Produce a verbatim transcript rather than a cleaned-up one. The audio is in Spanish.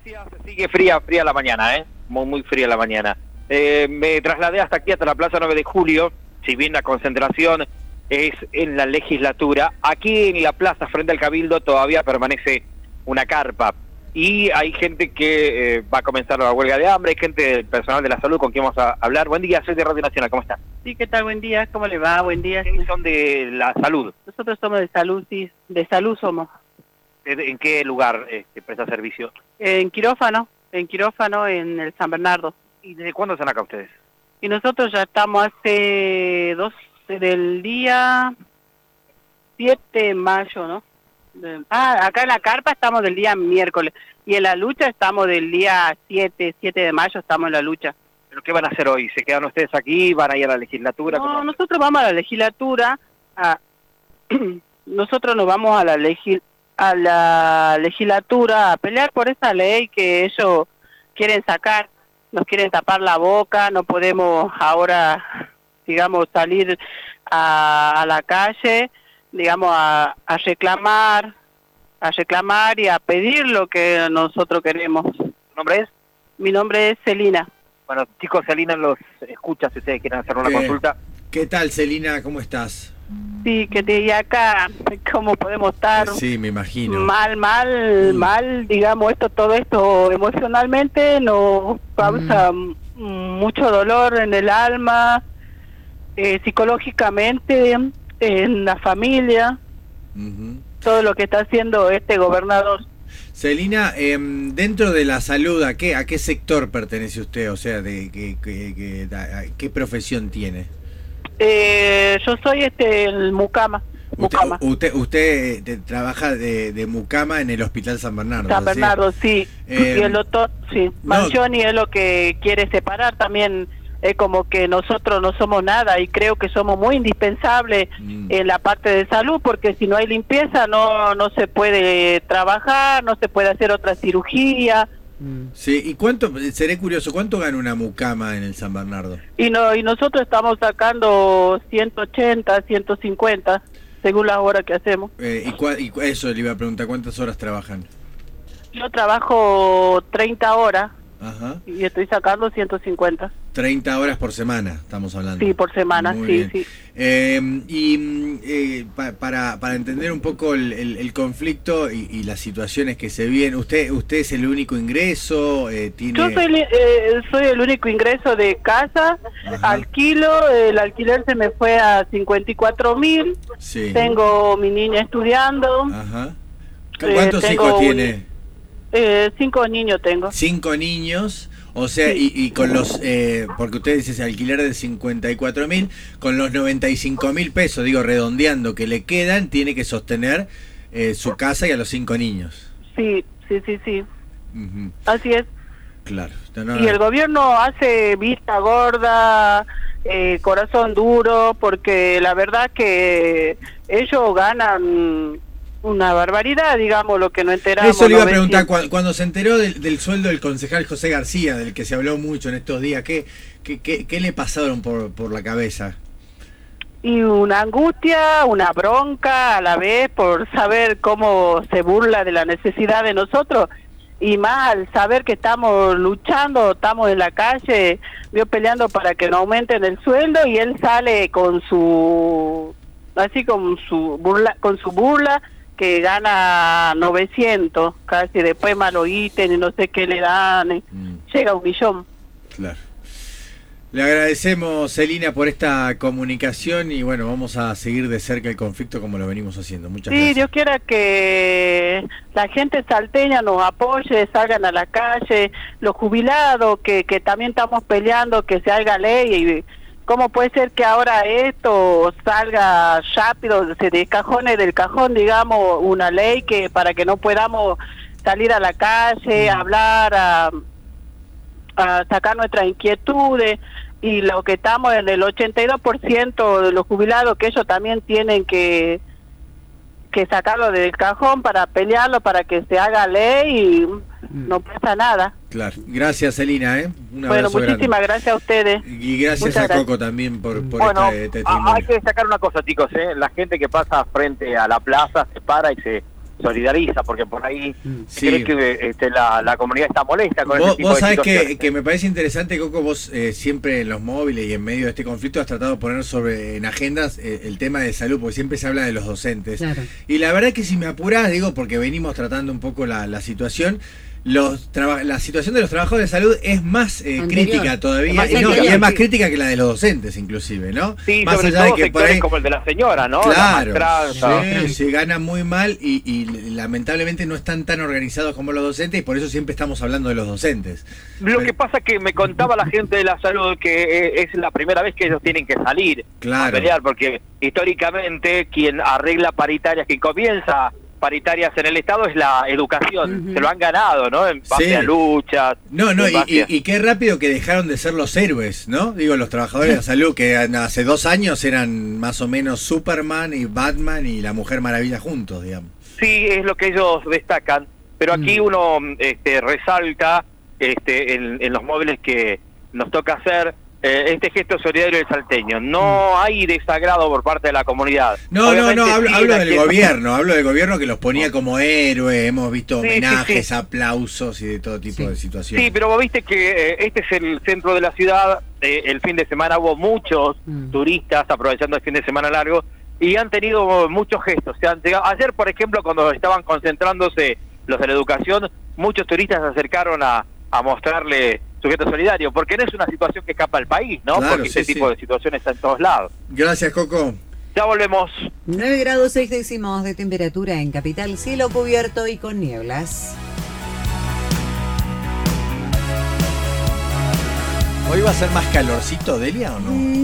gracias. Sigue fría, fría la mañana, ¿eh? Muy, muy fría la mañana. Eh, me trasladé hasta aquí, hasta la Plaza nueve de Julio, si bien la concentración es en la legislatura. Aquí en la plaza, frente al Cabildo, todavía permanece una carpa. Y hay gente que eh, va a comenzar la huelga de hambre, hay gente del personal de la salud con quien vamos a hablar. Buen día, soy de Radio Nacional, ¿cómo está? Sí, ¿qué tal? Buen día, ¿cómo le va? Buen día. ¿Ustedes son de la salud? Nosotros somos de salud, sí, de salud somos. ¿En qué lugar este, presta servicio? En quirófano, en quirófano en el San Bernardo. ¿Y desde cuándo están acá ustedes? Y nosotros ya estamos hace dos, del día siete de mayo, ¿no? De, ah, acá en la carpa estamos del día miércoles. Y en la lucha estamos del día siete, siete de mayo estamos en la lucha. ¿Pero qué van a hacer hoy? ¿Se quedan ustedes aquí? ¿Van a ir a la legislatura? No, nosotros vamos a la legislatura. A, nosotros nos vamos a la legislatura. a la legislatura a pelear por esa ley que ellos quieren sacar, nos quieren tapar la boca, no podemos ahora, digamos, salir a, a la calle, digamos, a, a reclamar, a reclamar y a pedir lo que nosotros queremos. ¿Tu nombre es? Mi nombre es Celina. Bueno, chicos, Celina los escucha si ustedes quieren hacer una eh, consulta. ¿Qué tal, Celina? ¿Cómo estás? Sí, que te diga acá, ¿cómo podemos estar? Sí, me imagino. Mal, mal, mm. mal, digamos, esto, todo esto emocionalmente nos causa mm. mucho dolor en el alma, eh, psicológicamente, en la familia, uh-huh. todo lo que está haciendo este gobernador. Celina, eh, dentro de la salud, ¿a qué, a qué sector pertenece usted? O sea, de, que, que, que, a, ¿qué profesión tiene? Eh, yo soy este el mucama. Usted, mucama. usted, usted eh, trabaja de, de mucama en el Hospital San Bernardo. San Bernardo, ¿sí? sí. Eh, y el doctor, sí. No. Mangioni es lo que quiere separar también. Es como que nosotros no somos nada y creo que somos muy indispensables mm. en la parte de salud, porque si no hay limpieza no no se puede trabajar, no se puede hacer otra cirugía. Sí, ¿y cuánto, seré curioso, cuánto gana una mucama en el San Bernardo? Y no y nosotros estamos sacando ciento ochenta, ciento cincuenta, según las horas que hacemos. Eh, y, cua, y eso le iba a preguntar, ¿cuántas horas trabajan? Yo trabajo treinta horas. Ajá. Y estoy sacando ciento cincuenta. treinta horas por semana, estamos hablando. Sí, por semana, Muy sí, bien. sí. Eh, y eh, pa, para, para entender un poco el, el, el conflicto y, y las situaciones que se viven, ¿usted usted es el único ingreso? Eh, tiene... Yo soy, eh, soy el único ingreso de casa, Ajá. alquilo, el alquiler se me fue a cincuenta y cuatro mil, sí. Tengo mi niña estudiando. Ajá. ¿Cuántos eh, hijos tiene? Un... Eh, cinco niños tengo. Cinco niños, o sea, sí. y, y con los, eh, porque usted dice ese alquiler de cincuenta y cuatro mil, con los noventa y cinco mil pesos, digo, redondeando, que le quedan, tiene que sostener eh, su casa y a los cinco niños. Sí, sí, sí, sí. Uh-huh. Así es. Claro. No, no, y el gobierno hace vista gorda, eh, corazón duro, porque la verdad que ellos ganan una barbaridad, digamos, lo que no enteramos. Eso le iba a preguntar, cuando, cuando se enteró del, del sueldo del concejal José García, del que se habló mucho en estos días, ¿qué, qué, qué, qué le pasaron por, por la cabeza? Y una angustia, una bronca a la vez por saber cómo se burla de la necesidad de nosotros, y más al saber que estamos luchando, estamos en la calle, yo peleando para que no aumenten el sueldo, y él sale con su, así con su burla, con su burla, que gana novecientos, casi, después más lo ítem y no sé qué le dan, mm. llega a un millón. Claro. Le agradecemos, Celina, por esta comunicación y bueno, vamos a seguir de cerca el conflicto como lo venimos haciendo. Muchas sí, gracias. Dios quiera que la gente salteña nos apoye, salgan a la calle, los jubilados, que, que también estamos peleando que se haga ley. Y ¿cómo puede ser que ahora esto salga rápido, se descajone del cajón, digamos, una ley que para que no podamos salir a la calle, mm. hablar, a, a sacar nuestras inquietudes? Y lo que estamos en el ochenta y dos por ciento de los jubilados, que ellos también tienen que que sacarlo del cajón para pelearlo, para que se haga ley y mm. no pasa nada. Claro, gracias, Celina, ¿eh? Un bueno, muchísimas grande. Gracias a ustedes. Y gracias Muchas a gracias. Coco también por, por bueno, este testimonio. Hay que destacar una cosa, chicos, ¿eh? La gente que pasa frente a la plaza se para y se, solidariza, porque por ahí sí. cree que este, la, la comunidad está molesta con vos, ese tipo vos de sabés situaciones. que, que me parece interesante, Coco, vos eh, siempre en los móviles y en medio de este conflicto has tratado de poner sobre en agendas eh, el tema de salud, porque siempre se habla de los docentes. Claro. Y la verdad que si me apurás, digo, porque venimos tratando un poco la, la situación, los la situación de los trabajadores de salud es más eh, crítica todavía, más y, no, y anterior, es más sí. crítica que la de los docentes inclusive, ¿no? Sí, más sobre allá de todo que por sectores ahí, como el de la señora, ¿no? claro, La maestranza. sí, se gana muy mal y, y lamentablemente no están tan organizados como los docentes, y por eso siempre estamos hablando de los docentes. Lo que pasa es que me contaba la gente de la salud que eh, es la primera vez que ellos tienen que salir Claro. a pelear, porque históricamente quien arregla paritarias, quien comienza paritarias en el Estado es la educación. Uh-huh. Se lo han ganado, ¿no? En base Sí. a luchas. No, no, en y, base y, a- y qué rápido que dejaron de ser los héroes, ¿no? Digo, los trabajadores de la salud que hace dos años eran más o menos Superman y Batman y la Mujer Maravilla juntos, digamos. Sí, es lo que ellos destacan, pero aquí Mm. uno este, resalta este, en, en los móviles que nos toca hacer eh, este gesto solidario del salteño. No hay desagrado por parte de la comunidad. No, Obviamente, no, no, hablo, sí, hablo la del gente- gobierno, hablo del gobierno que los ponía como héroes, hemos visto Sí, sí, homenajes, sí. aplausos y de todo tipo Sí. de situaciones. Sí, pero vos viste que eh, este es el centro de la ciudad, eh, el fin de semana hubo muchos Mm. turistas aprovechando el fin de semana largo y han tenido muchos gestos. Se han llegado- ayer, por ejemplo, cuando estaban concentrándose los de la educación, muchos turistas se acercaron a, a mostrarle su gesto solidario, porque no es una situación que escapa al país, ¿no? Claro, porque sí, este tipo sí. de situaciones está en todos lados. Gracias, Coco. Ya volvemos. nueve grados seis décimos de temperatura en Capital, cielo cubierto y con nieblas. ¿Hoy va a ser más calorcito, Delia, o no?